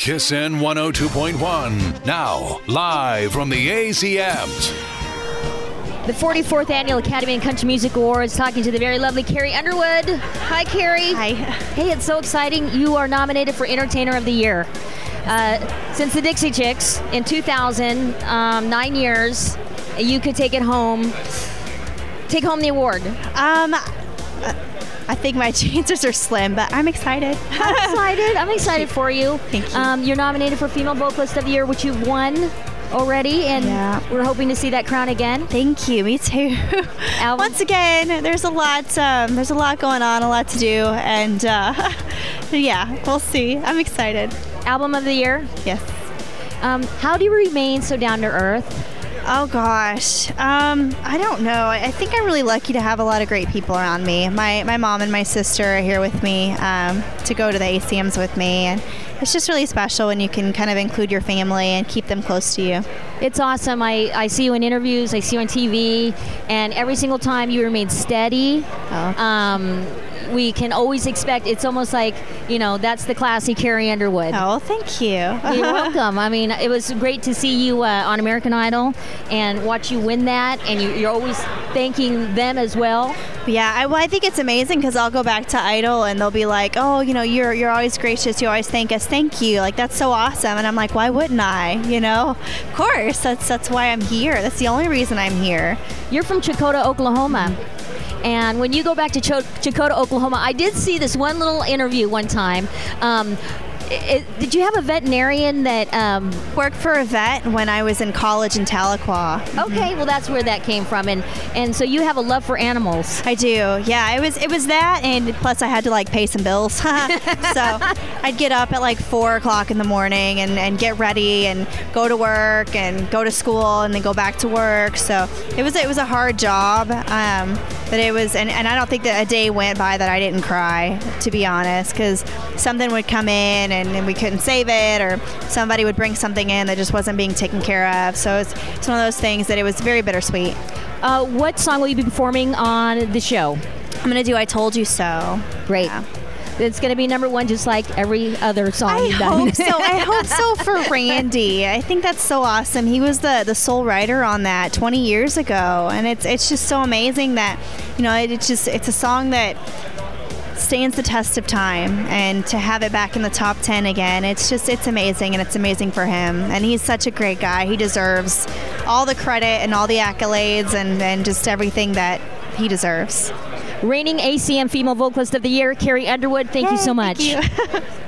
KISSN 102.1. Now, live from the ACMs. The 44th Annual Academy and Country Music Awards, talking to the very lovely Carrie Underwood. Hi, Carrie. Hi. Hey, it's so exciting. You are nominated for Entertainer of the Year. Since the Dixie Chicks in 2000, 9 years, you could take it home. Take home the award. I think my chances are slim, but I'm excited. I'm excited for you. Thank you. You're nominated for Female Vocalist of the Year, which you've won already, and we're hoping to see that crown again. Thank you. Me too. Once again, there's a lot going on, a lot to do, and yeah, we'll see. I'm excited. Album of the Year? Yes. How do you remain so down to earth? Oh gosh, I don't know. I think I'm really lucky to have a lot of great people around me. My mom and my sister are here with me to go to the ACMs with me, and it's just really special when you can kind of include your family and keep them close to you. It's awesome. I see you in interviews, I see you on TV, and every single time you remain steady. We can always expect, it's almost like, that's the classy Carrie Underwood. Oh, thank you. You're welcome. I mean, it was great to see you on American Idol and watch you win that, and you're always thanking them as well. Yeah, I think it's amazing because I'll go back to Idol and they'll be like, oh, you're always gracious, you always thank us, thank you, like that's so awesome. And I'm like, why wouldn't I? Of course, that's why I'm here. That's the only reason I'm here. You're from Chakota, Oklahoma. And when you go back to Chakota, Oklahoma, I did see this one little interview one time. Did you have a veterinarian that worked for a vet when I was in college in Tahlequah? Okay, well that's where that came from, and so you have a love for animals. I do. Yeah, it was that, and plus I had to pay some bills, so I'd get up at 4 o'clock in the morning and get ready and go to work and go to school and then go back to work. So it was a hard job, but it was, and I don't think that a day went by that I didn't cry, to be honest, because something would come in and we couldn't save it, or somebody would bring something in that just wasn't being taken care of. So it's one of those things that it was very bittersweet. What song will you be performing on the show? I'm going to do I Told You So. Great. Yeah. It's going to be number one, just like every other song you've done. I hope so for Randy. I think that's so awesome. He was the sole writer on that 20 years ago, and it's just so amazing that it's a song that stands the test of time, and to have it back in the top 10 again, it's amazing, and it's amazing for him, and he's such a great guy. He deserves all the credit and all the accolades and just everything that he deserves. Reigning ACM Female Vocalist of the Year, Carrie Underwood, thank you so much. Thank you.